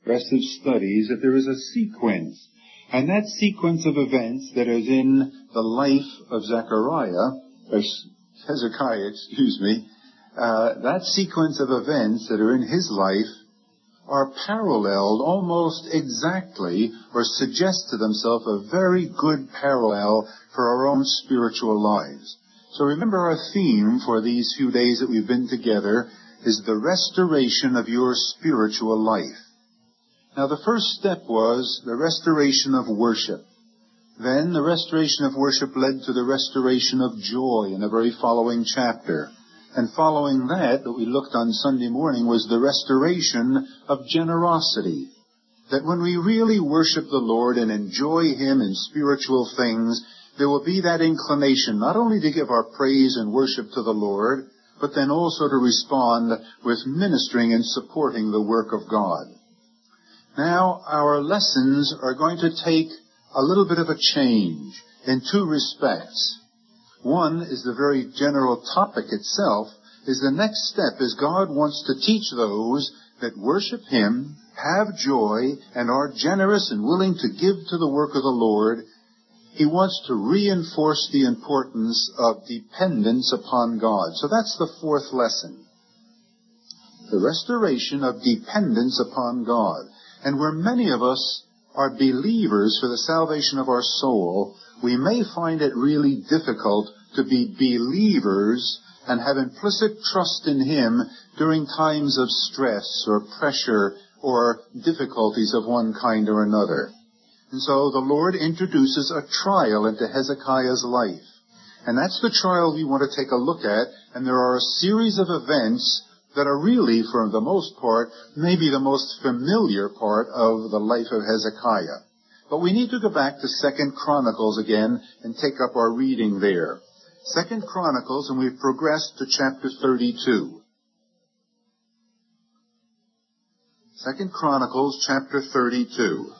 progressive studies that there is a sequence. And that sequence of events that is in the life of Hezekiah, that sequence of events that are in his life are paralleled almost exactly, or suggest to themselves a very good parallel for our own spiritual lives. So remember, our theme for these few days that we've been together is the restoration of your spiritual life. Now, the first step was the restoration of worship. Then the restoration of worship led to the restoration of joy in the very following chapter. And following that we looked on Sunday morning, was the restoration of generosity. That when we really worship the Lord and enjoy Him in spiritual things, there will be that inclination not only to give our praise and worship to the Lord, but then also to respond with ministering and supporting the work of God. Now, our lessons are going to take a little bit of a change in two respects. One is the very general topic itself, is the next step is God wants to teach those that worship Him, have joy, and are generous and willing to give to the work of the Lord. He wants to reinforce the importance of dependence upon God. So that's the fourth lesson. The restoration of dependence upon God. And where many of us are believers for the salvation of our soul, we may find it really difficult to be believers and have implicit trust in Him during times of stress or pressure or difficulties of one kind or another. And so the Lord introduces a trial into Hezekiah's life. And that's the trial we want to take a look at. And there are a series of events that are really, for the most part, maybe the most familiar part of the life of Hezekiah. But we need to go back to 2 Chronicles again and take up our reading there. 2 Chronicles, and we've progressed to chapter 32. 2 Chronicles, chapter 32.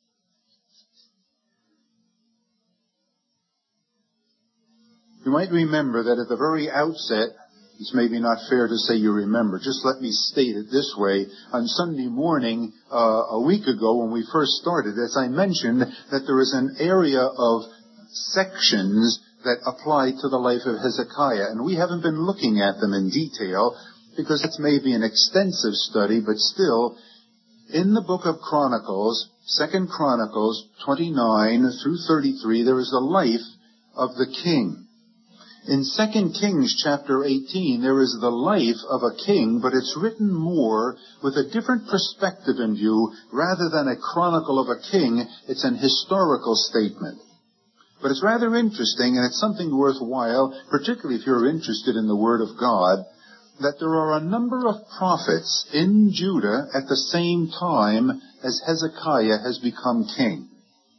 You might remember that at the very outset, it's maybe not fair to say you remember. Just let me state it this way. On Sunday morning, a week ago when we first started, as I mentioned, that there is an area of sections that apply to the life of Hezekiah. And we haven't been looking at them in detail because it's maybe an extensive study, but still, in the book of Chronicles, 2 Chronicles 29 through 33, there is the life of the king. In 2 Kings chapter 18, there is the life of a king, but it's written more with a different perspective in view. Rather than a chronicle of a king, it's an historical statement. But it's rather interesting, and it's something worthwhile, particularly if you're interested in the Word of God, that there are a number of prophets in Judah at the same time as Hezekiah has become king.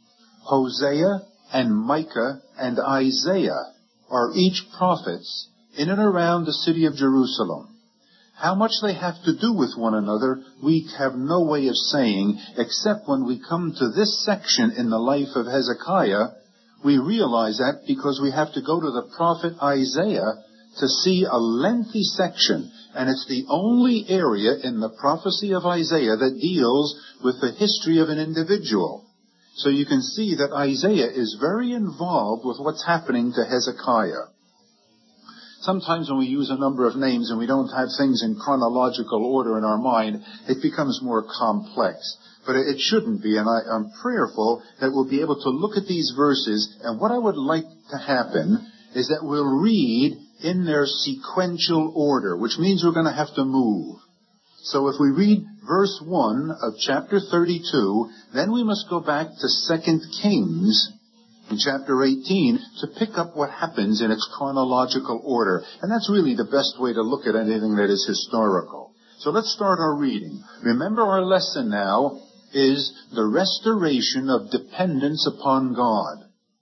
Hosea and Micah and Isaiah are each prophets in and around the city of Jerusalem. How much they have to do with one another, we have no way of saying, except when we come to this section in the life of Hezekiah, we realize that because we have to go to the prophet Isaiah to see a lengthy section, and it's the only area in the prophecy of Isaiah that deals with the history of an individual. So you can see that Isaiah is very involved with what's happening to Hezekiah. Sometimes when we use a number of names and we don't have things in chronological order in our mind, it becomes more complex. But it shouldn't be, and I'm prayerful that we'll be able to look at these verses, and what I would like to happen is that we'll read in their sequential order, which means we're going to have to move. So if we read verse 1 of chapter 32, then we must go back to 2 Kings in chapter 18 to pick up what happens in its chronological order. And that's really the best way to look at anything that is historical. So let's start our reading. Remember, our lesson now is the restoration of dependence upon God.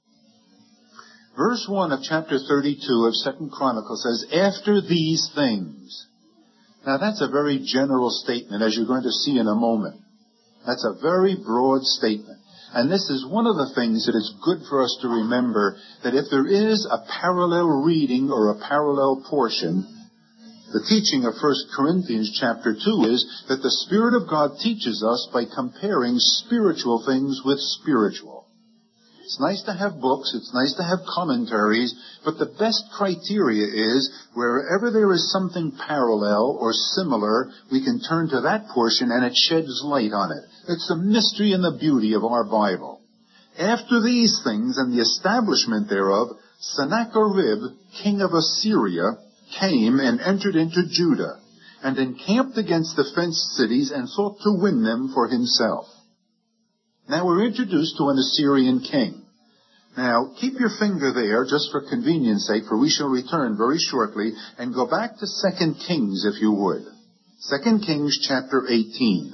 Verse 1 of chapter 32 of 2 Chronicles says, "After these things." Now that's a very general statement, as you're going to see in a moment. That's a very broad statement. And this is one of the things that is good for us to remember, that if there is a parallel reading or a parallel portion, The teaching of 1 Corinthians chapter 2 is that the Spirit of God teaches us by comparing spiritual things with spiritual. It's nice to have books, it's nice to have commentaries, but the best criteria is wherever there is something parallel or similar, we can turn to that portion and it sheds light on it. It's the mystery and the beauty of our Bible. After these things and the establishment thereof, Sennacherib, king of Assyria, came and entered into Judah, and encamped against the fenced cities and sought to win them for himself. Now we're introduced to an Assyrian king. Now keep your finger there just for convenience sake, for we shall return very shortly, and go back to 2 Kings if you would. 2 Kings chapter 18.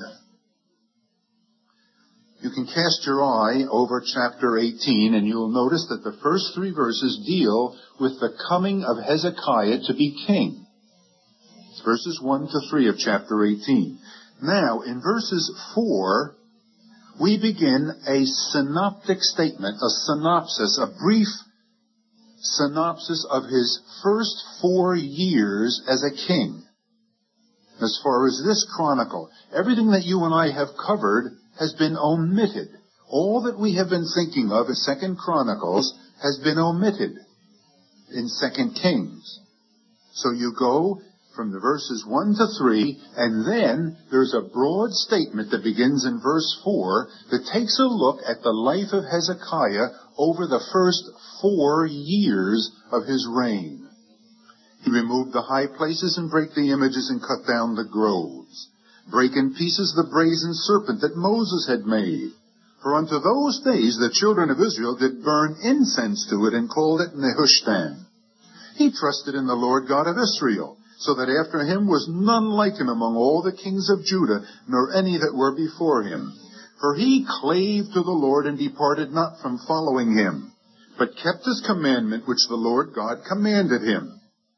You can cast your eye over chapter 18, and you'll notice that the first 3 verses deal with the coming of Hezekiah to be king. It's verses 1 to 3 of chapter 18. Now, in verses 4, we begin a synoptic statement, a synopsis, a brief synopsis of his first 4 years as a king. As far as this chronicle, everything that you and I have covered has been omitted. All that we have been thinking of in 2 Chronicles has been omitted in 2 Kings. So you go from the verses 1 to 3, and then there's a broad statement that begins in verse 4 that takes a look at the life of Hezekiah over the first 4 years of his reign. He removed the high places and brake the images and cut down the groves. Break in pieces the brazen serpent that Moses had made. For unto those days the children of Israel did burn incense to it and called it Nehushtan. He trusted in the Lord God of Israel, so that after him was none like him among all the kings of Judah, nor any that were before him. For he clave to the Lord and departed not from following him, but kept his commandment which the Lord God commanded him.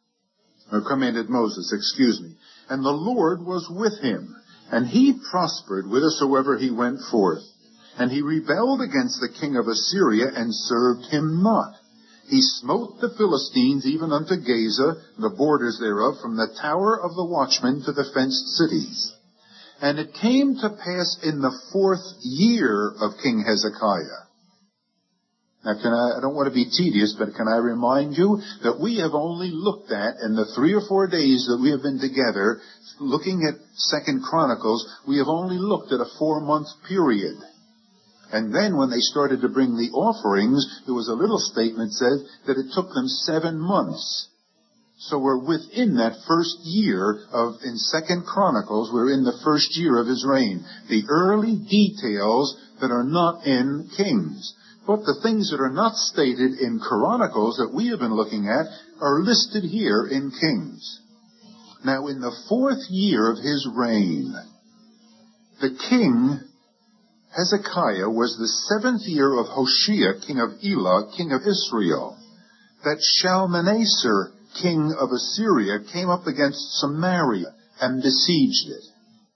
Or commanded Moses, And the Lord was with him, and he prospered whithersoever he went forth. And he rebelled against the king of Assyria, and served him not. He smote the Philistines even unto Gaza, the borders thereof, from the tower of the watchmen to the fenced cities. And it came to pass in the 4th year of King Hezekiah. Now, I don't want to be tedious, but can I remind you that we have only looked at, in the 3 or 4 days that we have been together, looking at 2 Chronicles, we have only looked at a 4-month period. And then when they started to bring the offerings, there was a little statement said that it took them 7 months. So we're within that first year in 2 Chronicles, we're in the first year of his reign. The early details that are not in Kings. But the things that are not stated in Chronicles that we have been looking at are listed here in Kings. Now, in the 4th year of his reign, the king, Hezekiah, was the 7th year of Hoshea, king of Elah, king of Israel, that Shalmaneser, king of Assyria, came up against Samaria and besieged it.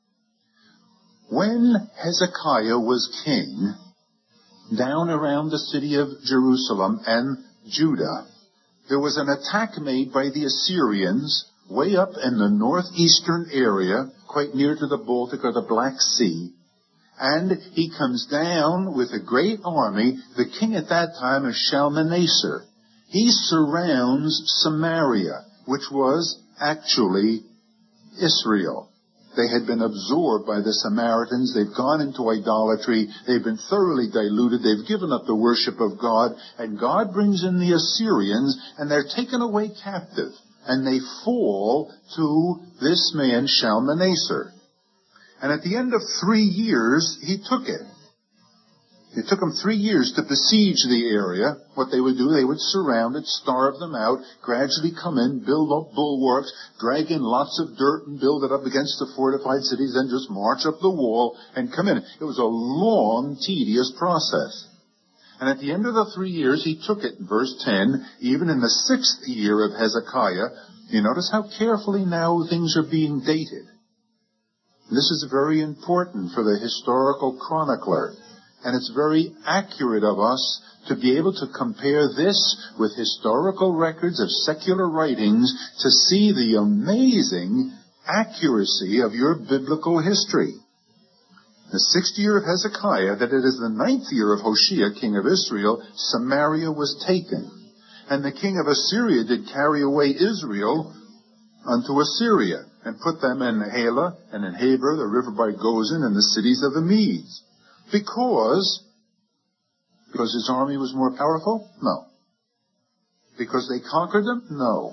When Hezekiah was king, down around the city of Jerusalem and Judah, there was an attack made by the Assyrians way up in the northeastern area, quite near to the Baltic or the Black Sea. And he comes down with a great army. The king at that time is Shalmaneser. He surrounds Samaria, which was actually Israel. They had been absorbed by the Samaritans. They've gone into idolatry. They've been thoroughly diluted. They've given up the worship of God. And God brings in the Assyrians, and they're taken away captive. And they fall to this man, Shalmaneser. And at the end of 3 years, he took it. It took them 3 years to besiege the area. What they would do, they would surround it, starve them out, gradually come in, build up bulwarks, drag in lots of dirt and build it up against the fortified cities, then just march up the wall and come in. It was a long, tedious process. And at the end of the 3 years, he took it. In verse 10, even in the 6th year of Hezekiah, you notice how carefully now things are being dated. This is very important for the historical chronicler. And it's very accurate of us to be able to compare this with historical records of secular writings to see the amazing accuracy of your biblical history. The 6th year of Hezekiah, that it is the 9th year of Hoshea, king of Israel, Samaria was taken. And the king of Assyria did carry away Israel unto Assyria, and put them in Halah, and in Habor, the river by Gozan, and the cities of the Medes. Because his army was more powerful? No. Because they conquered them? No.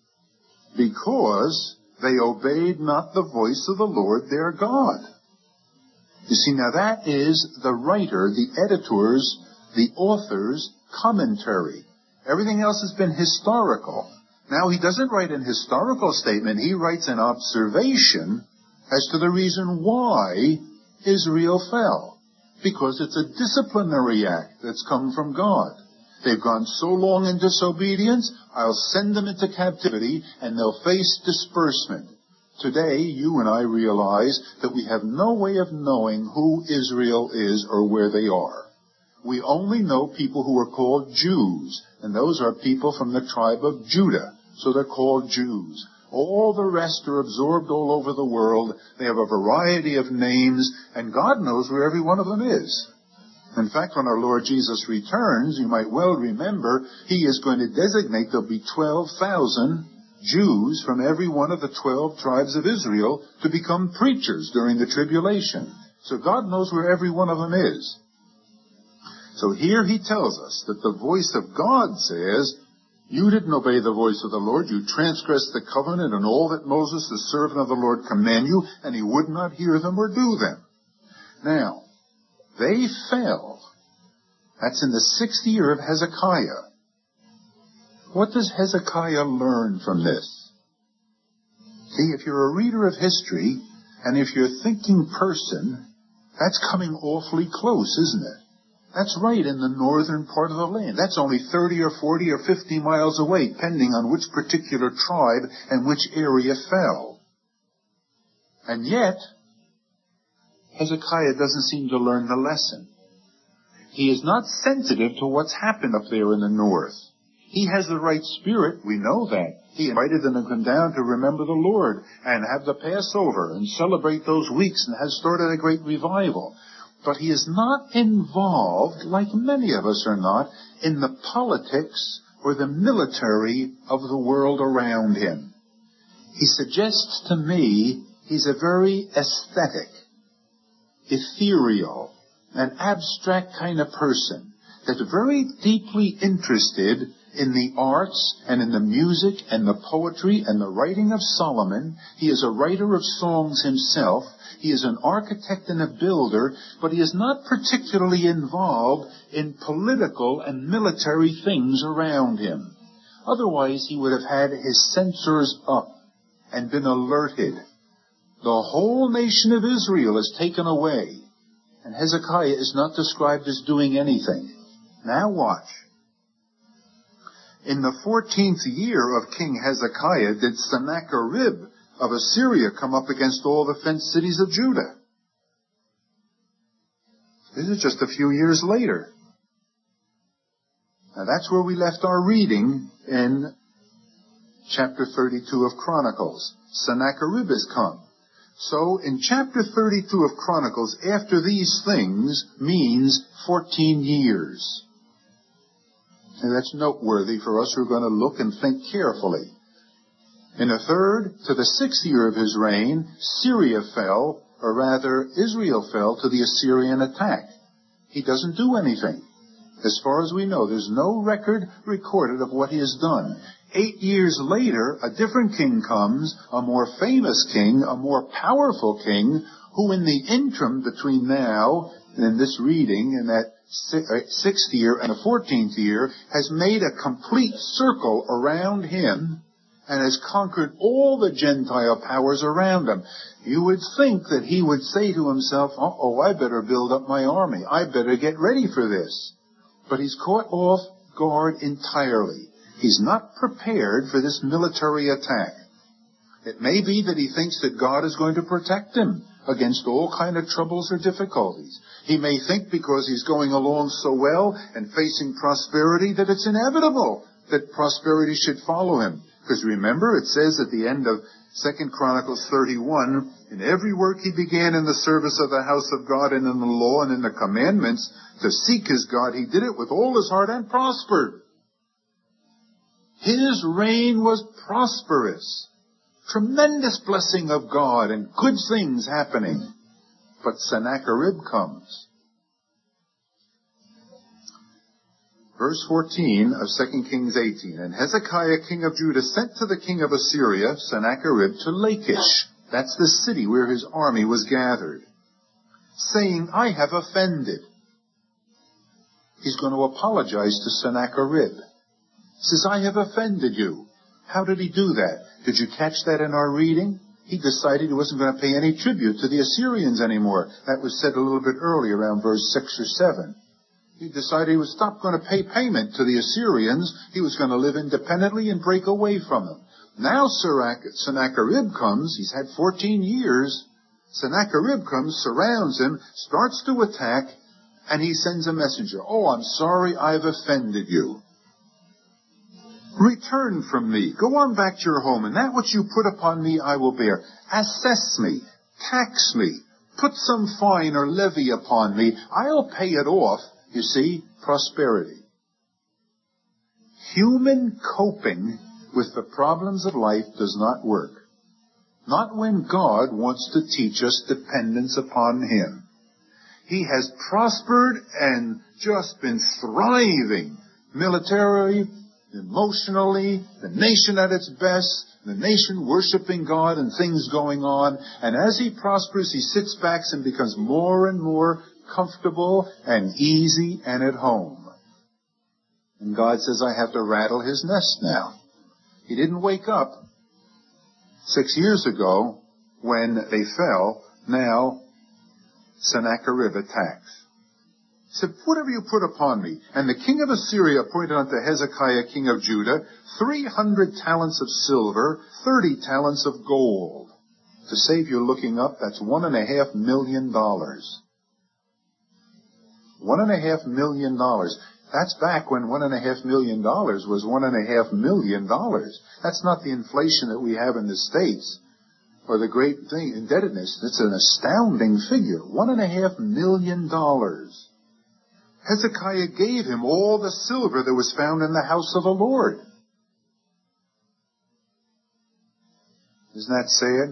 Because they obeyed not the voice of the Lord their God. You see, now that is the writer, the editor's, the author's commentary. Everything else has been historical. Now, he doesn't write an historical statement. He writes an observation as to the reason why Israel fell. Because it's a disciplinary act that's come from God. They've gone so long in disobedience, I'll send them into captivity, and they'll face disbursement. Today, you and I realize that we have no way of knowing who Israel is or where they are. We only know people who are called Jews, and those are people from the tribe of Judah, so they're called Jews. All the rest are absorbed all over the world. They have a variety of names, and God knows where every one of them is. In fact, when our Lord Jesus returns, you might well remember, he is going to designate there'll be 12,000 Jews from every one of the 12 tribes of Israel to become preachers during the tribulation. So God knows where every one of them is. So here he tells us that the voice of God says, you didn't obey the voice of the Lord. You transgressed the covenant and all that Moses, the servant of the Lord, commanded you, and he would not hear them or do them. Now, they fell. That's in the 6th year of Hezekiah. What does Hezekiah learn from this? See, if you're a reader of history, and if you're a thinking person, that's coming awfully close, isn't it? That's right in the northern part of the land. That's only 30 or 40 or 50 miles away, depending on which particular tribe and which area fell. And yet, Hezekiah doesn't seem to learn the lesson. He is not sensitive to what's happened up there in the north. He has the right spirit, we know that. He invited them to come down to remember the Lord and have the Passover and celebrate those weeks and has started a great revival. But he is not involved, like many of us are not, in the politics or the military of the world around him. He suggests to me he's a very aesthetic, ethereal, and abstract kind of person that's very deeply interested in the arts and in the music and the poetry and the writing of Solomon. He is a writer of songs himself. He is an architect and a builder, but he is not particularly involved in political and military things around him. Otherwise, he would have had his sensors up and been alerted. The whole nation of Israel is taken away, and Hezekiah is not described as doing anything. Now watch. In the 14th year of King Hezekiah did Sennacherib of Assyria come up against all the fenced cities of Judah. This is just a few years later. Now that's where we left our reading in chapter 32 of Chronicles. Sennacherib has come. So in chapter 32 of Chronicles, after these things means 14 years. And that's noteworthy for us who are going to look and think carefully. In the 3rd to the 6th year of his reign, Syria fell, or rather Israel fell to the Assyrian attack. He doesn't do anything. As far as we know, there's no record recorded of what he has done. 8 years later, a different king comes, a more famous king, a more powerful king, who in the interim between now and this reading and that 6th year and the 14th year has made a complete circle around him and has conquered all the Gentile powers around him. You would think that he would say to himself, I better build up my army. I better get ready for this. But he's caught off guard entirely. He's not prepared for this military attack. It may be that he thinks that God is going to protect him against all kind of troubles or difficulties. He may think because he's going along so well and facing prosperity that it's inevitable that prosperity should follow him. Because remember, it says at the end of 2 Chronicles 31, in every work he began in the service of the house of God and in the law and in the commandments to seek his God, he did it with all his heart and prospered. His reign was prosperous. Tremendous blessing of God and good things happening. But Sennacherib comes. Verse 14 of 2 Kings 18. And Hezekiah, king of Judah, sent to the king of Assyria, Sennacherib, to Lachish. That's the city where his army was gathered, saying, I have offended. He's going to apologize to Sennacherib. He says, I have offended you. How did he do that? Did you catch that in our reading? He decided he wasn't going to pay any tribute to the Assyrians anymore. That was said a little bit earlier, around verse 6 or 7. He decided he was stop going to pay payment to the Assyrians. He was going to live independently and break away from them. Now Sennacherib comes. He's had 14 years. Sennacherib comes, surrounds him, starts to attack, and he sends a messenger. Oh, I'm sorry, I've offended you. Return from me. Go on back to your home, and that which you put upon me I will bear. Assess me. Tax me. Put some fine or levy upon me. I'll pay it off. You see, prosperity. Human coping with the problems of life does not work. Not when God wants to teach us dependence upon Him. He has prospered and just been thriving militarily, emotionally, the nation at its best, the nation worshiping God and things going on. And as he prospers, he sits back and becomes more and more comfortable and easy and at home. And God says, I have to rattle his nest now. He didn't wake up 6 years ago when they fell. Now Sennacherib attacks. He said, whatever you put upon me. And the king of Assyria appointed unto Hezekiah, king of Judah, 300 talents of silver, 30 talents of gold. To save you looking up, that's $1.5 million. $1.5 million. That's back when $1.5 million was $1.5 million. That's not the inflation that we have in the States or the great thing, indebtedness. It's an astounding figure. $1.5 million. Hezekiah gave him all the silver that was found in the house of the Lord. Isn't that sad?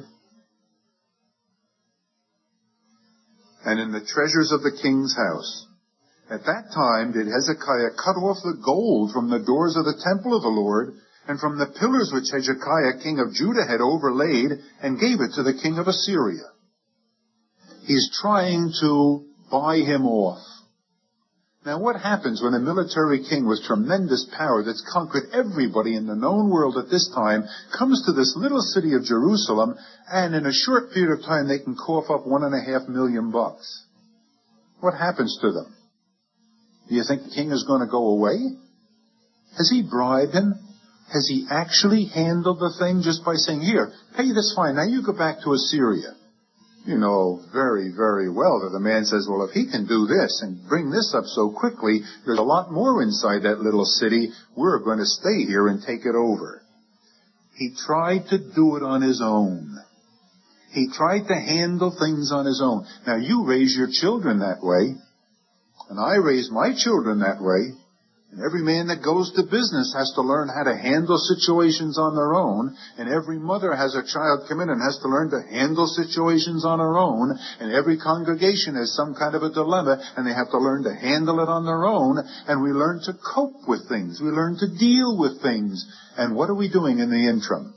And in the treasures of the king's house. At that time did Hezekiah cut off the gold from the doors of the temple of the Lord, and from the pillars which Hezekiah king of Judah had overlaid, and gave it to the king of Assyria. He's trying to buy him off. Now what happens when a military king with tremendous power that's conquered everybody in the known world at this time comes to this little city of Jerusalem, and in a short period of time they can cough up $1.5 million? What happens to them? Do you think the king is going to go away? Has he bribed him? Has he actually handled the thing just by saying, here, pay this fine, now you go back to Assyria? You know very, very well that the man says, well, if he can do this and bring this up so quickly, there's a lot more inside that little city. We're going to stay here and take it over. He tried to do it on his own. He tried to handle things on his own. Now, you raise your children that way. And I raise my children that way. And every man that goes to business has to learn how to handle situations on their own. And every mother has a child come in and has to learn to handle situations on her own. And every congregation has some kind of a dilemma, and they have to learn to handle it on their own. And we learn to cope with things. We learn to deal with things. And what are we doing in the interim?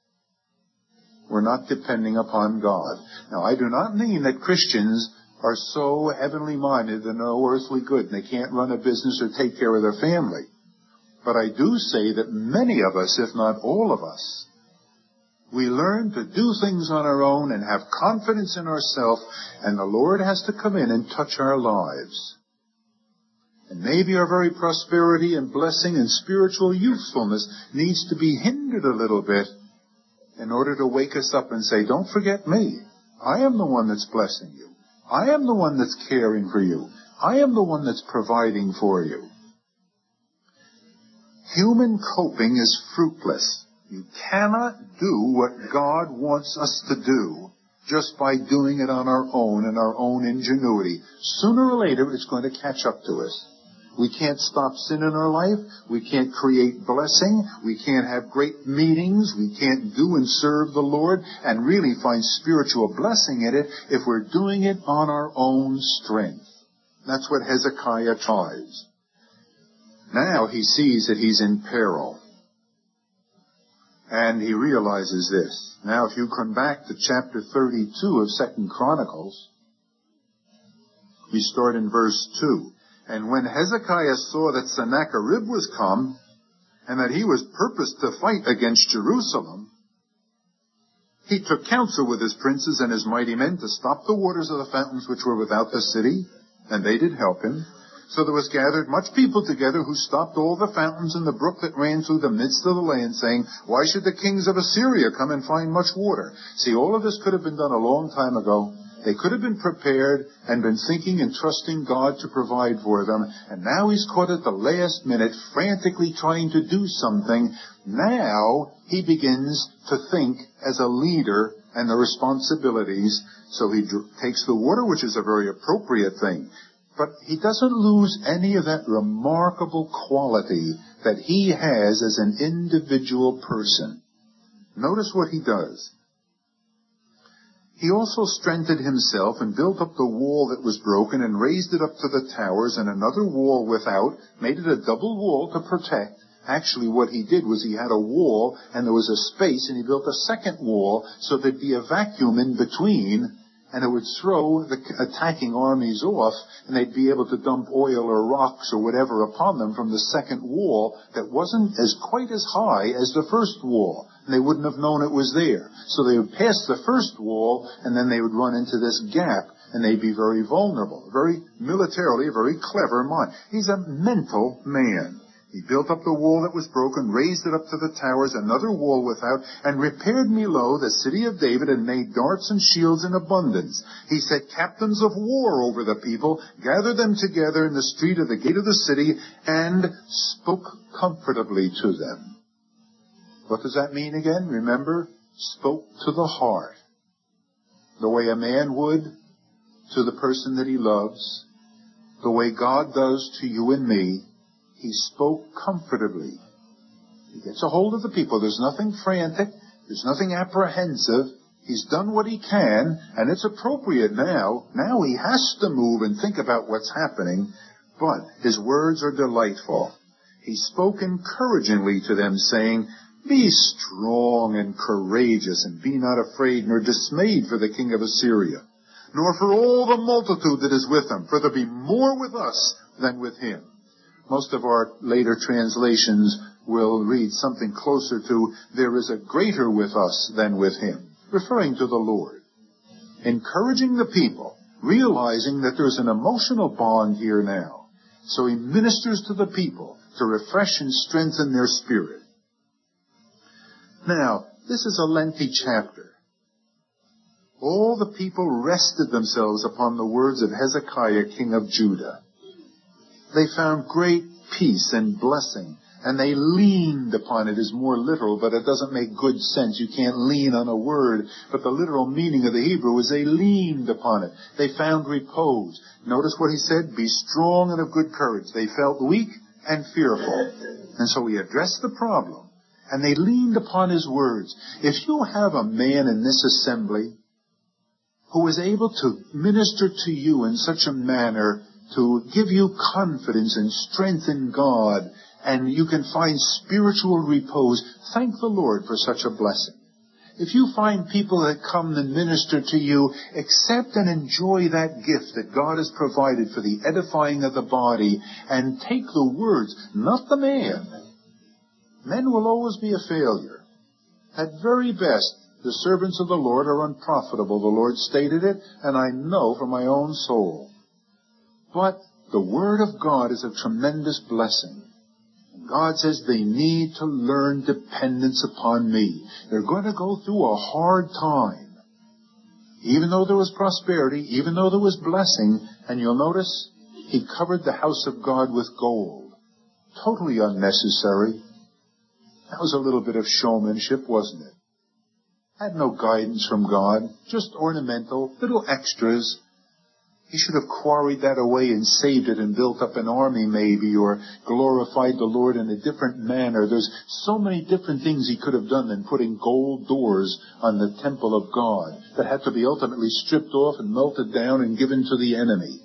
We're not depending upon God. Now, I do not mean that Christians are so heavenly minded they're no earthly good and they can't run a business or take care of their family. But I do say that many of us, if not all of us, we learn to do things on our own and have confidence in ourselves, and the Lord has to come in and touch our lives. And maybe our very prosperity and blessing and spiritual usefulness needs to be hindered a little bit in order to wake us up and say, don't forget me. I am the one that's blessing you. I am the one that's caring for you. I am the one that's providing for you. Human coping is fruitless. You cannot do what God wants us to do just by doing it on our own and our own ingenuity. Sooner or later, it's going to catch up to us. We can't stop sin in our life. We can't create blessing. We can't have great meetings. We can't do and serve the Lord and really find spiritual blessing in it if we're doing it on our own strength. That's what Hezekiah tries. Now he sees that he's in peril. And he realizes this. Now if you come back to chapter 32 of 2 Chronicles, we start in verse 2. And when Hezekiah saw that Sennacherib was come, and that he was purposed to fight against Jerusalem, he took counsel with his princes and his mighty men to stop the waters of the fountains which were without the city, and they did help him. So there was gathered much people together who stopped all the fountains in the brook that ran through the midst of the land, saying, Why should the kings of Assyria come and find much water? See, all of this could have been done a long time ago. They could have been prepared and been thinking and trusting God to provide for them. And now he's caught at the last minute, frantically trying to do something. Now he begins to think as a leader and the responsibilities. So he takes the water, which is a very appropriate thing. But he doesn't lose any of that remarkable quality that he has as an individual person. Notice what he does. He also strengthened himself and built up the wall that was broken and raised it up to the towers, and another wall without, made it a double wall to protect. Actually, what he did was he had a wall and there was a space, and he built a second wall so there'd be a vacuum in between, and it would throw the attacking armies off, and they'd be able to dump oil or rocks or whatever upon them from the second wall that wasn't quite as high as the first wall. And they wouldn't have known it was there. So they would pass the first wall, and then they would run into this gap, and they'd be very vulnerable. Very militarily, a very clever man. He's a mental man. He built up the wall that was broken, raised it up to the towers, another wall without, and repaired Millo, the city of David, and made darts and shields in abundance. He set captains of war over the people, gathered them together in the street of the gate of the city, and spoke comfortably to them. What does that mean again? Remember, spoke to the heart. The way a man would to the person that he loves, the way God does to you and me. He spoke comfortably. He gets a hold of the people. There's nothing frantic. There's nothing apprehensive. He's done what he can, and it's appropriate now. Now he has to move and think about what's happening, but his words are delightful. He spoke encouragingly to them, saying, Be strong and courageous, and be not afraid nor dismayed for the king of Assyria, nor for all the multitude that is with him, for there be more with us than with him. Most of our later translations will read something closer to, there is a greater with us than with him, referring to the Lord. Encouraging the people, realizing that there's an emotional bond here now. So he ministers to the people to refresh and strengthen their spirit. Now, this is a lengthy chapter. All the people rested themselves upon the words of Hezekiah, king of Judah. They found great peace and blessing, and they leaned upon it is more literal, but it doesn't make good sense. You can't lean on a word, but the literal meaning of the Hebrew is they leaned upon it. They found repose. Notice what he said, be strong and of good courage. They felt weak and fearful. And so he addressed the problem, and they leaned upon his words. If you have a man in this assembly who is able to minister to you in such a manner to give you confidence and strength in God, and you can find spiritual repose, thank the Lord for such a blessing. If you find people that come and minister to you, accept and enjoy that gift that God has provided for the edifying of the body, and take the words, not the man. Men will always be a failure. At very best, the servants of the Lord are unprofitable. The Lord stated it, and I know from my own soul. But the Word of God is a tremendous blessing. God says they need to learn dependence upon me. They're going to go through a hard time. even though there was prosperity, even though there was blessing, and you'll notice he covered the house of God with gold. Totally unnecessary. That was a little bit of showmanship, wasn't it? Had no guidance from God, just ornamental, little extras. He should have quarried that away and saved it and built up an army maybe, or glorified the Lord in a different manner. There's so many different things he could have done than putting gold doors on the temple of God that had to be ultimately stripped off and melted down and given to the enemy.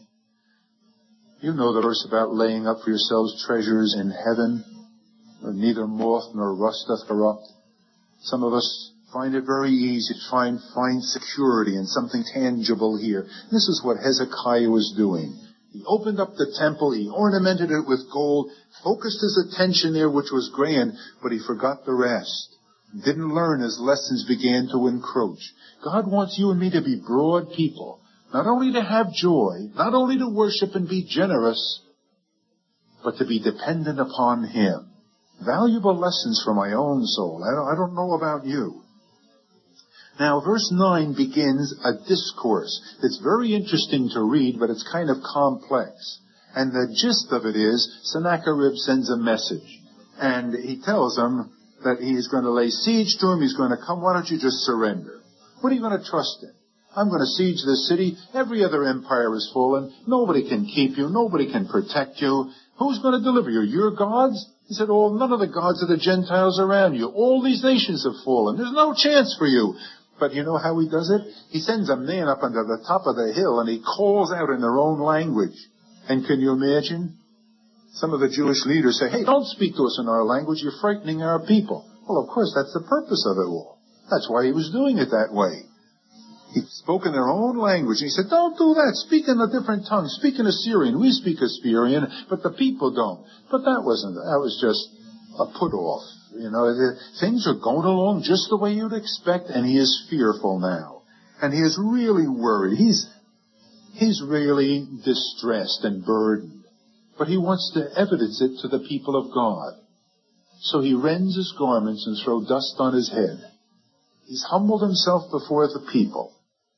You know the verse about laying up for yourselves treasures in heaven, where neither moth nor rust doth corrupt. Some of us find it very easy to find security in something tangible here. This is what Hezekiah was doing. He opened up the temple, he ornamented it with gold, focused his attention there, which was grand, but he forgot the rest. Didn't learn as lessons began to encroach. God wants you and me to be broad people, not only to have joy, not only to worship and be generous, but to be dependent upon Him. Valuable lessons for my own soul. I don't know about you. Now, verse 9 begins a discourse. It's very interesting to read, but it's kind of complex. And the gist of it is, Sennacherib sends a message. And he tells them that he's going to lay siege to him. He's going to come. Why don't you just surrender? What are you going to trust in? I'm going to siege this city. Every other empire is fallen. Nobody can keep you. Nobody can protect you. Who's going to deliver you? Your gods? He said, oh, none of the gods of the Gentiles around you. All these nations have fallen. There's no chance for you. But you know how he does it? He sends a man up onto the top of the hill and he calls out in their own language. And can you imagine? Some of the Jewish leaders say, hey, don't speak to us in our language. You're frightening our people. Well, of course, that's the purpose of it all. That's why he was doing it that way. He spoke in their own language. He said, don't do that. Speak in a different tongue. Speak in Assyrian. We speak Assyrian, but the people don't. But that was just a put-off. You know, things are going along just the way you'd expect, and he is fearful now. And he is really worried. He's really distressed and burdened. But he wants to evidence it to the people of God. So he rends his garments and throws dust on his head. He's humbled himself before the people.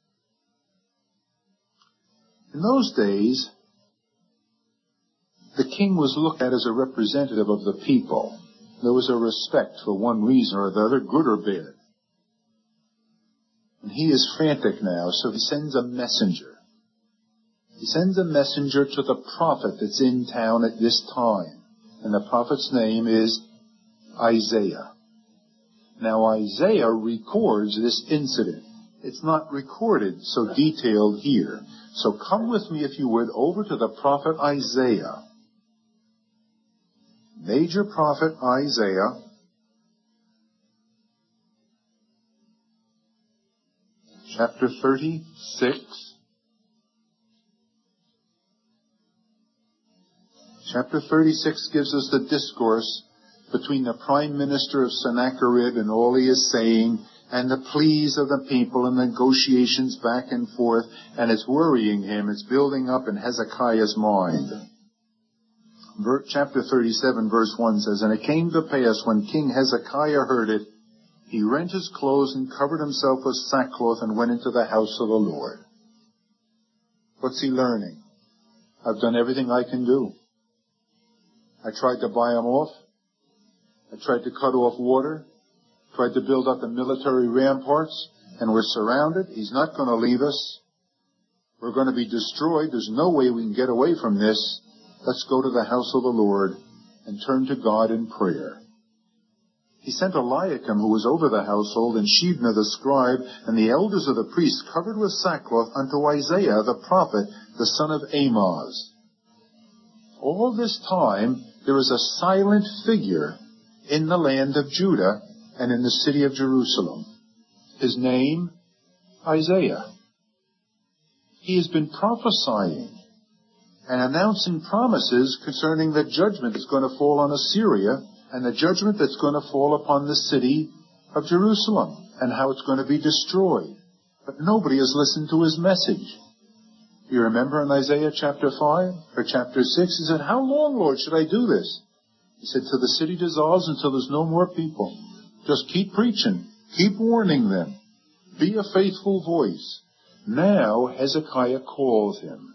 In those days, the king was looked at as a representative of the people. There was a respect for one reason or the other, good or bad. And he is frantic now, so he sends a messenger. He sends a messenger to the prophet that's in town at this time. And the prophet's name is Isaiah. Now Isaiah records this incident. It's not recorded so detailed here. So come with me, if you would, over to the prophet Isaiah. Major prophet Isaiah. Chapter 36. Chapter 36 gives us the discourse between the prime minister of Sennacherib and all he is saying, and the pleas of the people and negotiations back and forth, and it's worrying him. It's building up in Hezekiah's mind. Chapter 37, verse 1 says, and it came to pass when King Hezekiah heard it, he rent his clothes and covered himself with sackcloth and went into the house of the Lord. What's he learning? I've done everything I can do. I tried to buy him off. I tried to cut off water. Tried to build up the military ramparts, and we're surrounded. He's not going to leave us. We're going to be destroyed. There's no way we can get away from this. Let's go to the house of the Lord and turn to God in prayer. He sent Eliakim, who was over the household, and Shebna the scribe, and the elders of the priests, covered with sackcloth, unto Isaiah the prophet, the son of Amoz. All this time, there is a silent figure in the land of Judah and in the city of Jerusalem. His name, Isaiah. He has been prophesying and announcing promises concerning the judgment that's going to fall on Assyria and the judgment that's going to fall upon the city of Jerusalem and how it's going to be destroyed. But nobody has listened to his message. You remember in Isaiah chapter 5 or chapter 6, he said, how long, Lord, should I do this? He said, till the city dissolves, until there's no more people. Just keep preaching. Keep warning them. Be a faithful voice. Now Hezekiah called him.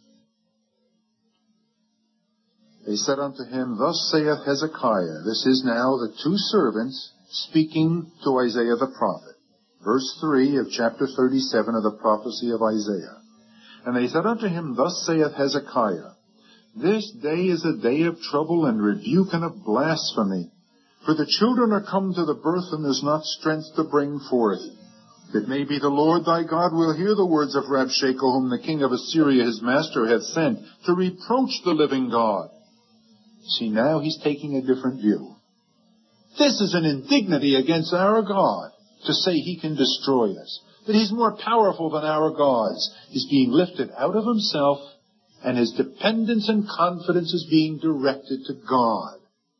They said unto him, Thus saith Hezekiah. This is now the two servants speaking to Isaiah the prophet. Verse 3 of chapter 37 of the prophecy of Isaiah. And they said unto him, Thus saith Hezekiah, This day is a day of trouble and rebuke and of blasphemy. For the children are come to the birth, and there's not strength to bring forth. It may be the Lord thy God will hear the words of Rabshakeh, whom the king of Assyria his master hath sent, to reproach the living God. See, now he's taking a different view. This is an indignity against our God, to say he can destroy us, that he's more powerful than our gods. He's being lifted out of himself, and his dependence and confidence is being directed to God.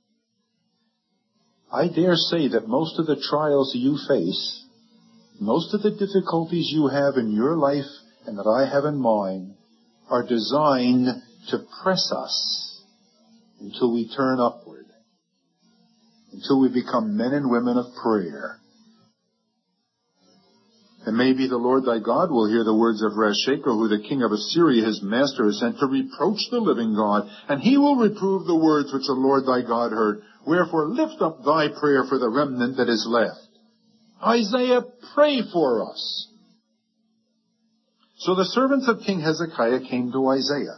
I dare say that most of the trials you face, most of the difficulties you have in your life and that I have in mine, are designed to press us until we turn upward, until we become men and women of prayer. And maybe the Lord thy God will hear the words of Rabshakeh, who the king of Assyria his master has sent to reproach the living God, and he will reprove the words which the Lord thy God heard. Wherefore lift up thy prayer for the remnant that is left. Isaiah, pray for us. So the servants of King Hezekiah came to Isaiah.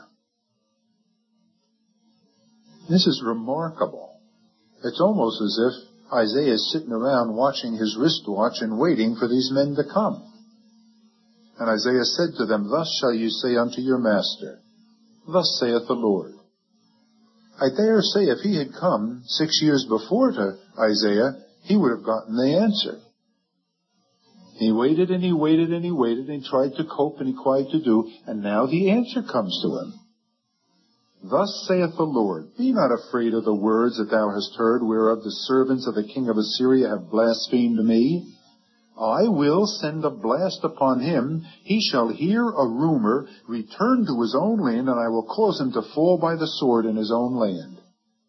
This is remarkable. It's almost as if Isaiah is sitting around watching his wristwatch and waiting for these men to come. And Isaiah said to them, Thus shall you say unto your master, Thus saith the Lord. I dare say if he had come 6 years before to Isaiah, he would have gotten the answer. He waited and he waited and he waited and he tried to cope and he tried to do, and now the answer comes to him. Thus saith the Lord, Be not afraid of the words that thou hast heard, whereof the servants of the king of Assyria have blasphemed me. I will send a blast upon him. He shall hear a rumor, return to his own land, and I will cause him to fall by the sword in his own land.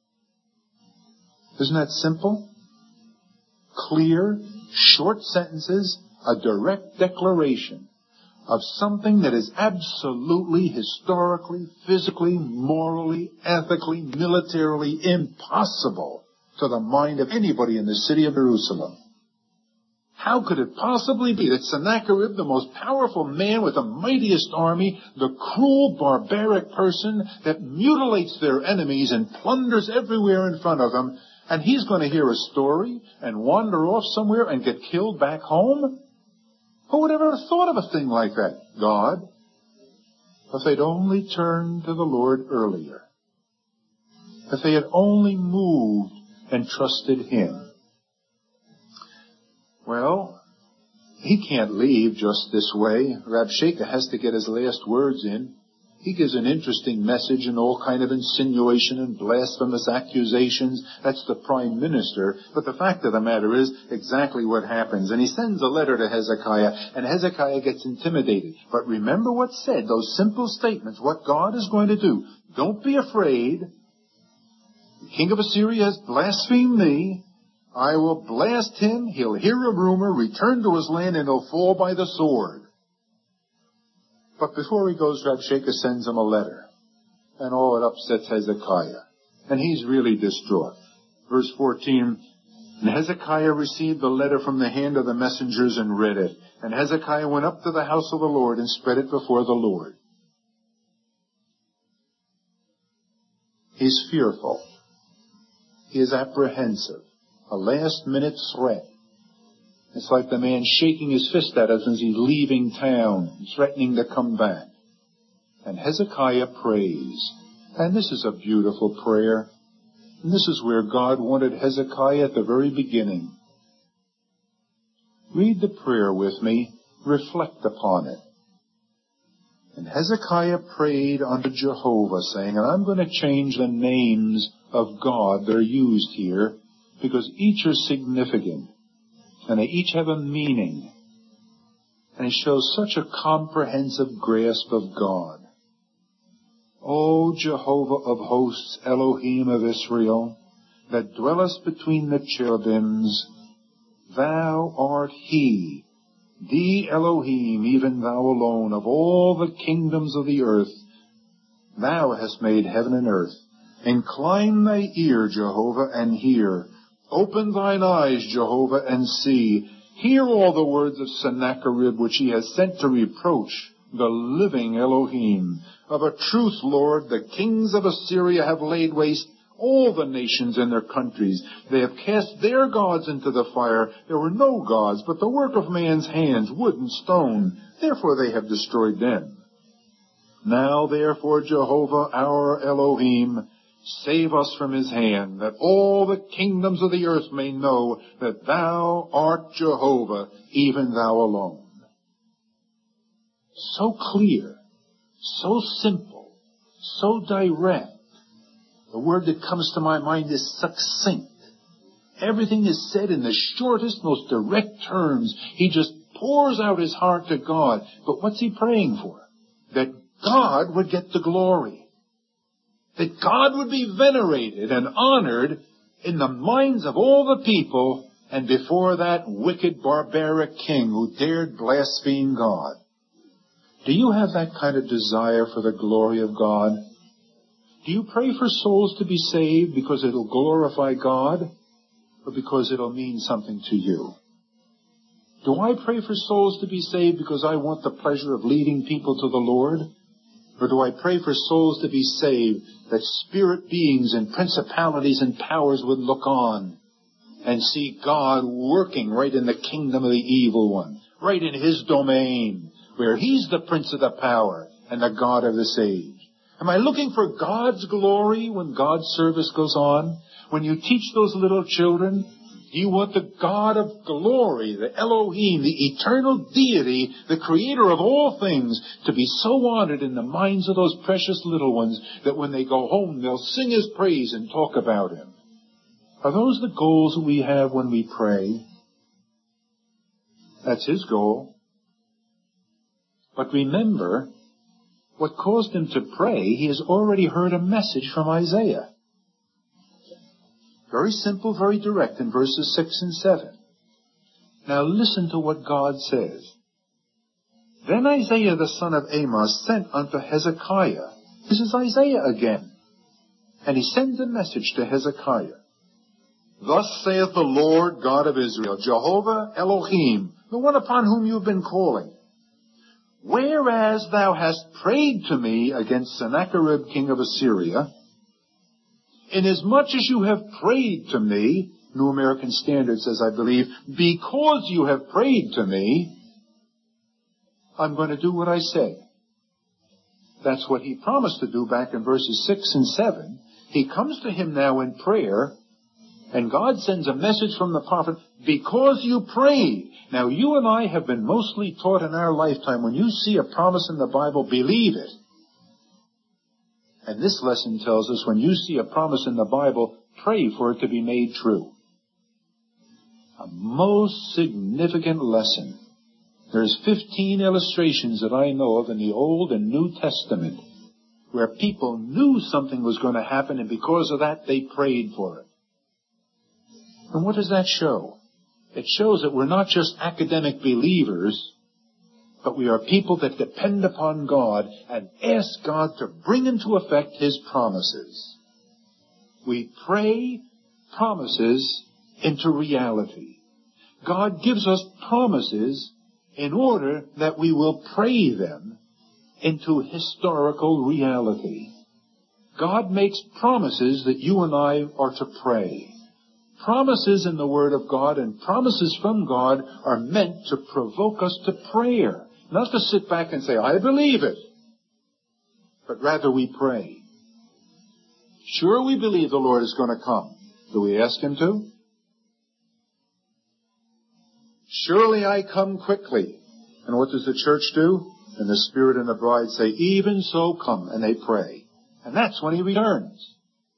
Isn't that simple? Clear, short sentences, a direct declaration of something that is absolutely, historically, physically, morally, ethically, militarily impossible to the mind of anybody in the city of Jerusalem. How could it possibly be that Sennacherib, the most powerful man with the mightiest army, the cruel, barbaric person that mutilates their enemies and plunders everywhere in front of them, and he's going to hear a story and wander off somewhere and get killed back home? Who would ever have thought of a thing like that? God. If they'd only turned to the Lord earlier. If they had only moved and trusted him. Well, he can't leave just this way. Rabshakeh has to get his last words in. He gives an interesting message and all kind of insinuation and blasphemous accusations. That's the prime minister. But the fact of the matter is exactly what happens. And he sends a letter to Hezekiah, and Hezekiah gets intimidated. But remember what's said, those simple statements, what God is going to do. Don't be afraid. The king of Assyria has blasphemed me. I will blast him. He'll hear a rumor, return to his land, and he'll fall by the sword. But before he goes, Rabshakeh sends him a letter. And it upsets Hezekiah. And he's really distraught. Verse 14, And Hezekiah received the letter from the hand of the messengers and read it. And Hezekiah went up to the house of the Lord and spread it before the Lord. He's fearful. He is apprehensive. A last-minute threat. It's like the man shaking his fist at us as he's leaving town, threatening to come back. And Hezekiah prays. And this is a beautiful prayer. And this is where God wanted Hezekiah at the very beginning. Read the prayer with me. Reflect upon it. And Hezekiah prayed unto Jehovah, saying, and I'm going to change the names of God that are used here, because each are significant. And they each have a meaning. And it shows such a comprehensive grasp of God. O Jehovah of hosts, Elohim of Israel, that dwellest between the cherubims, thou art he Thee, Elohim, even thou alone, of all the kingdoms of the earth, thou hast made heaven and earth. Incline thy ear, Jehovah, and hear. Open thine eyes, Jehovah, and see. Hear all the words of Sennacherib, which he has sent to reproach the living Elohim. Of a truth, Lord, the kings of Assyria have laid waste all the nations and their countries. They have cast their gods into the fire. There were no gods, but the work of man's hands, wood and stone. Therefore they have destroyed them. Now, therefore, Jehovah, our Elohim, save us from his hand, that all the kingdoms of the earth may know that thou art Jehovah, even thou alone. So clear, so simple, so direct. The word that comes to my mind is succinct. Everything is said in the shortest, most direct terms. He just pours out his heart to God. But what's he praying for? That God would get the glory. That God would be venerated and honored in the minds of all the people and before that wicked, barbaric king who dared blaspheme God. Do you have that kind of desire for the glory of God? Do you pray for souls to be saved because it'll glorify God or because it'll mean something to you? Do I pray for souls to be saved because I want the pleasure of leading people to the Lord? Or do I pray for souls to be saved that spirit beings and principalities and powers would look on and see God working right in the kingdom of the evil one, right in his domain, where he's the prince of the power and the God of this age? Am I looking for God's glory when God's service goes on? When you teach those little children, do you want the God of glory, the Elohim, the eternal deity, the creator of all things, to be so honored in the minds of those precious little ones that when they go home they'll sing his praise and talk about him? Are those the goals that we have when we pray? That's his goal. But remember, what caused him to pray, he has already heard a message from Isaiah. Very simple, very direct in verses 6 and 7. Now listen to what God says. Then Isaiah the son of Amos sent unto Hezekiah. This is Isaiah again. And he sends a message to Hezekiah. Thus saith the Lord God of Israel, Jehovah Elohim, the one upon whom you have been calling. Whereas thou hast prayed to me against Sennacherib king of Assyria, inasmuch as you have prayed to me, New American Standard says, I believe, because you have prayed to me, I'm going to do what I say. That's what he promised to do back in verses 6 and 7. He comes to him now in prayer, and God sends a message from the prophet, because you prayed. Now, you and I have been mostly taught in our lifetime, when you see a promise in the Bible, believe it. And this lesson tells us, when you see a promise in the Bible, pray for it to be made true. A most significant lesson. There's 15 illustrations that I know of in the Old and New Testament where people knew something was going to happen, and because of that, they prayed for it. And what does that show? It shows that we're not just academic believers, but we are people that depend upon God and ask God to bring into effect his promises. We pray promises into reality. God gives us promises in order that we will pray them into historical reality. God makes promises that you and I are to pray. Promises in the Word of God and promises from God are meant to provoke us to prayer. Not to sit back and say, I believe it. But rather we pray. Sure, we believe the Lord is going to come. Do we ask him to? Surely I come quickly. And what does the church do? And the Spirit and the bride say, even so come. And they pray. And that's when he returns.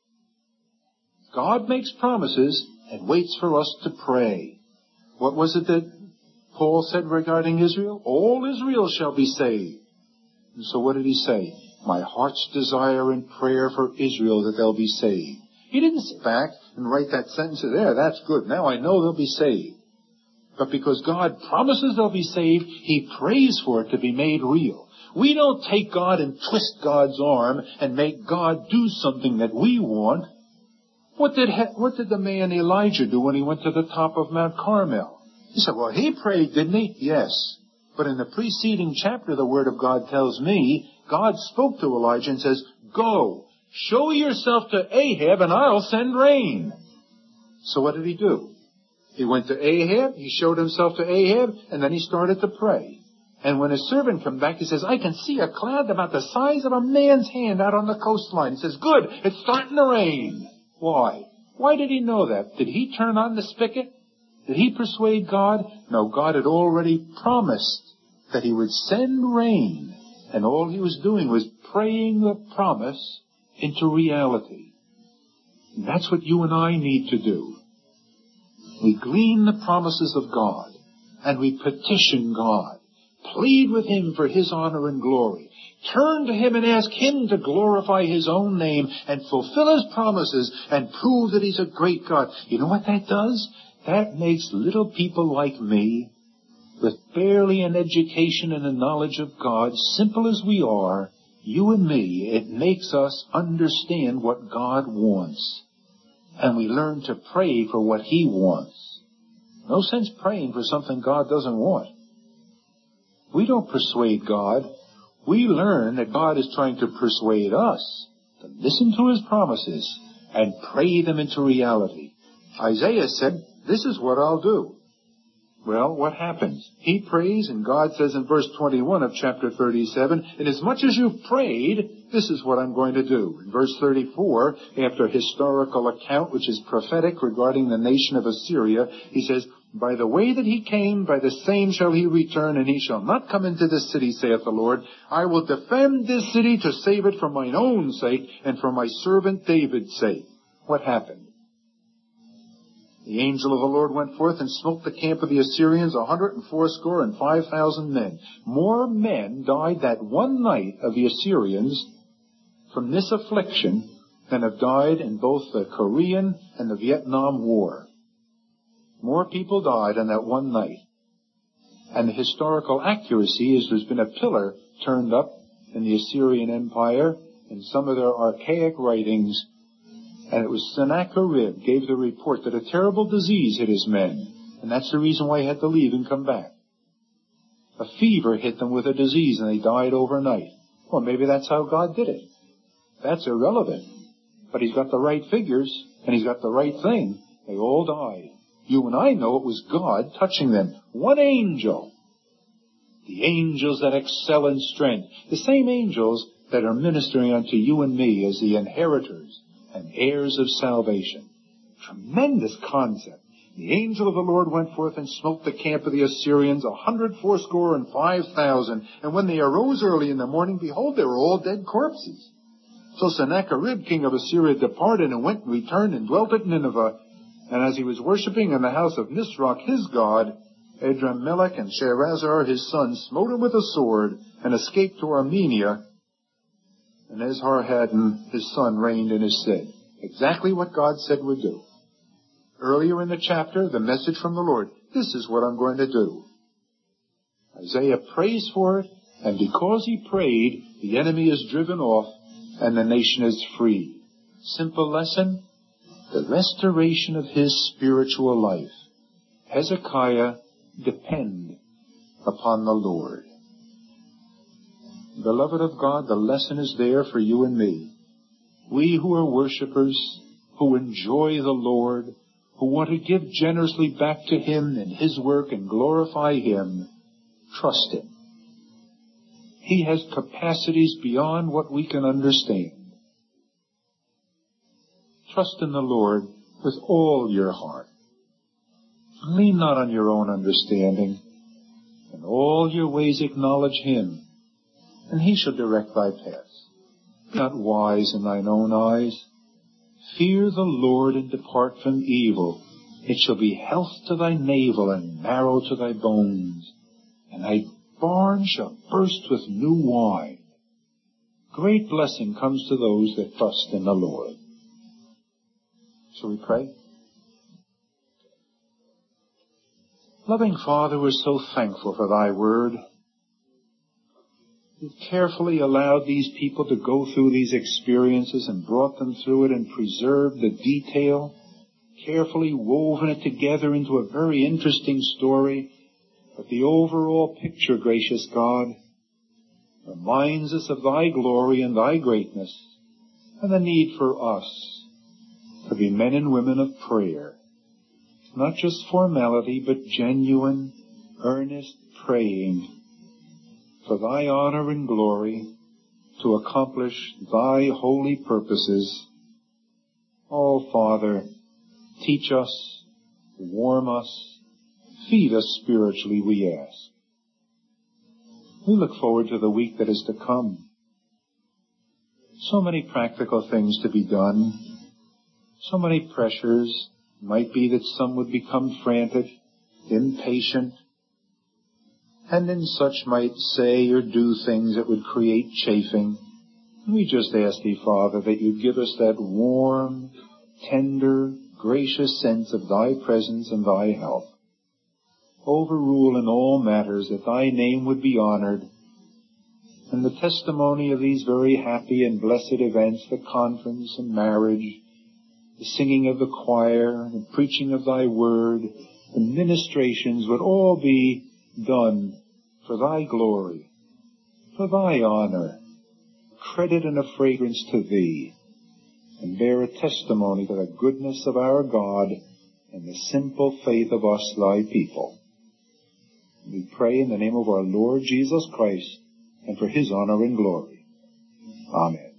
God makes promises and waits for us to pray. What was it that Paul said regarding Israel? All Israel shall be saved. And so what did he say? My heart's desire and prayer for Israel that they'll be saved. He didn't sit back and write that sentence there. That's good. Now I know they'll be saved. But because God promises they'll be saved, He prays for it to be made real. We don't take God and twist God's arm and make God do something that we want. What did the man Elijah do when he went to the top of Mount Carmel? He said, well, he prayed, didn't he? Yes. But in the preceding chapter, the Word of God tells me, God spoke to Elijah and says, go, show yourself to Ahab and I'll send rain. So what did he do? He went to Ahab, he showed himself to Ahab, and then he started to pray. And when his servant came back, he says, I can see a cloud about the size of a man's hand out on the coastline. He says, good, it's starting to rain. Why? Why did he know that? Did he turn on the spigot? Did he persuade God? No, God had already promised that He would send rain. And all he was doing was praying the promise into reality. And that's what you and I need to do. We glean the promises of God, and we petition God. Plead with Him for His honor and glory. Turn to Him and ask Him to glorify His own name and fulfill His promises and prove that He's a great God. You know what that does? That makes little people like me, with barely an education and a knowledge of God, simple as we are, you and me, it makes us understand what God wants. And we learn to pray for what He wants. No sense praying for something God doesn't want. We don't persuade God. We learn that God is trying to persuade us to listen to His promises and pray them into reality. Isaiah said, this is what I'll do. Well, what happens? He prays, and God says in verse 21 of chapter 37, inasmuch as you've prayed, this is what I'm going to do. In verse 34, after a historical account which is prophetic regarding the nation of Assyria, he says, by the way that he came, by the same shall he return, and he shall not come into this city, saith the Lord. I will defend this city to save it for mine own sake and for my servant David's sake. What happened? The angel of the Lord went forth and smote the camp of the Assyrians, 185,000 men. More men died that one night of the Assyrians from this affliction than have died in both the Korean and the Vietnam War. More people died on that one night. And the historical accuracy is there's been a pillar turned up in the Assyrian Empire in some of their archaic writings. And it was Sennacherib gave the report that a terrible disease hit his men. And that's the reason why he had to leave and come back. A fever hit them with a disease and they died overnight. Well, maybe that's how God did it. That's irrelevant. But He's got the right figures and He's got the right thing. They all died. You and I know it was God touching them. One angel. The angels that excel in strength. The same angels that are ministering unto you and me as the inheritors and heirs of salvation. Tremendous concept. The angel of the Lord went forth and smote the camp of the Assyrians, 185,000. And when they arose early in the morning, behold, they were all dead corpses. So Sennacherib, king of Assyria, departed and went and returned and dwelt at Nineveh. And as he was worshipping in the house of Nisroch, his god, Adrammelech and Sharezer, his son, smote him with a sword and escaped to Armenia. And Esarhaddon, his son, reigned in his stead. Exactly what God said would do. Earlier in the chapter, the message from the Lord, this is what I'm going to do. Isaiah prays for it, and because he prayed, the enemy is driven off, and the nation is free. Simple lesson, the restoration of his spiritual life. Hezekiah, depend upon the Lord. Beloved of God, the lesson is there for you and me. We who are worshipers, who enjoy the Lord, who want to give generously back to Him and His work and glorify Him, trust Him. He has capacities beyond what we can understand. Trust in the Lord with all your heart. Lean not on your own understanding. In all your ways acknowledge Him, and He shall direct thy paths. Be not wise in thine own eyes. Fear the Lord and depart from evil. It shall be health to thy navel and marrow to thy bones. And thy barn shall burst with new wine. Great blessing comes to those that trust in the Lord. Shall we pray? Loving Father, we're so thankful for thy word. You've carefully allowed these people to go through these experiences and brought them through it and preserved the detail, carefully woven it together into a very interesting story. But the overall picture, gracious God, reminds us of thy glory and thy greatness and the need for us to be men and women of prayer. Not just formality, but genuine, earnest praying for thy honor and glory to accomplish thy holy purposes. Oh, Father, teach us, warm us, feed us spiritually, we ask. We look forward to the week that is to come. So many practical things to be done, so many pressures. Might be that some would become frantic, impatient, and in such might say or do things that would create chafing. We just ask thee, Father, that you'd give us that warm, tender, gracious sense of thy presence and thy help. Overrule in all matters that thy name would be honored, and the testimony of these very happy and blessed events, the conference and marriage, the singing of the choir, the preaching of thy word, the ministrations would all be done for thy glory, for thy honor, credit and a fragrance to thee, and bear a testimony to the goodness of our God and the simple faith of us, thy people. We pray in the name of our Lord Jesus Christ and for his honor and glory. Amen.